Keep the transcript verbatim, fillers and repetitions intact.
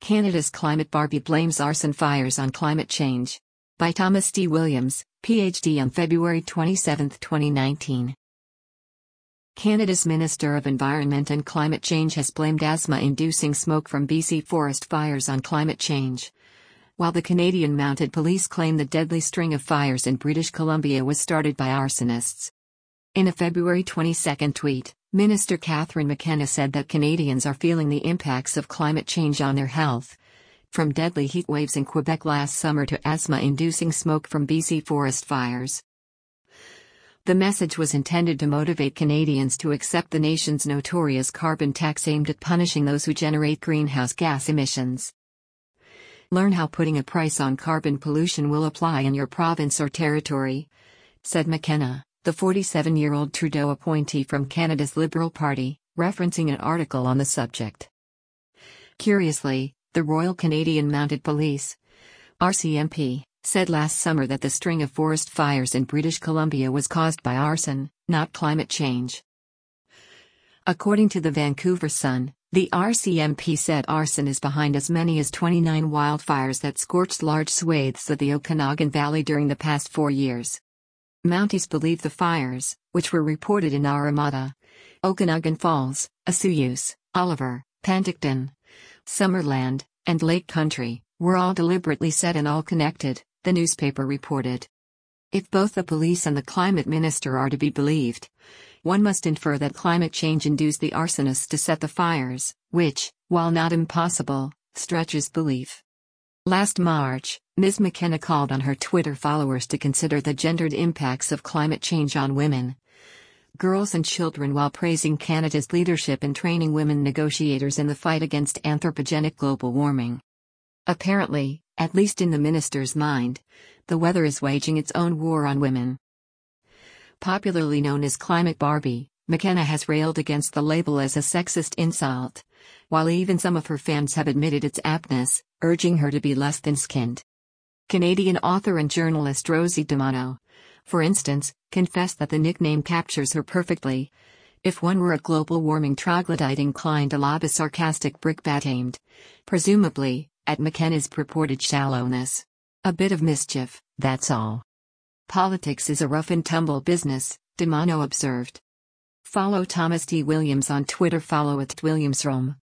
Canada's Climate Barbie blames arson fires on climate change. By Thomas D. Williams, P H D on February twenty-seventh, twenty nineteen. Canada's Minister of Environment and Climate Change has blamed asthma-inducing smoke from B C forest fires on climate change. While the Canadian Mounted Police claim the deadly string of fires in British Columbia was started by arsonists. In a February twenty-second tweet, Minister Catherine McKenna said that Canadians are feeling the impacts of climate change on their health. From deadly heat waves in Quebec last summer to asthma-inducing smoke from B C forest fires. The message was intended to motivate Canadians to accept the nation's notorious carbon tax aimed at punishing those who generate greenhouse gas emissions. Learn how putting a price on carbon pollution will apply in your province or territory, said McKenna, the forty-seven-year-old Trudeau appointee from Canada's Liberal Party, referencing an article on the subject. Curiously, the Royal Canadian Mounted Police, R C M P, said last summer that the string of forest fires in British Columbia was caused by arson, not climate change. According to the Vancouver Sun, the R C M P said arson is behind as many as twenty-nine wildfires that scorched large swathes of the Okanagan Valley during the past four years. Mounties believe the fires, which were reported in Armada, Okanagan Falls, Osoyoos, Oliver, Penticton, Summerland, and Lake Country, were all deliberately set and all connected, the newspaper reported. If both the police and the climate minister are to be believed, one must infer that climate change induced the arsonists to set the fires, which, while not impossible, stretches belief. Last March, Miz McKenna called on her Twitter followers to consider the gendered impacts of climate change on women, girls and children while praising Canada's leadership in training women negotiators in the fight against anthropogenic global warming. Apparently, at least in the minister's mind, the weather is waging its own war on women. Popularly known as Climate Barbie, McKenna has railed against the label as a sexist insult, while even some of her fans have admitted its aptness, urging her to be less thin-skinned. Canadian author and journalist Rosie DiManno, for instance, confessed that the nickname captures her perfectly. If one were a global warming troglodyte inclined to lob a sarcastic brickbat aimed, presumably, at McKenna's purported shallowness. A bit of mischief, that's all. Politics is a rough-and-tumble business, DiManno observed. Follow Thomas D. Williams on Twitter. Follow at WilliamsRome.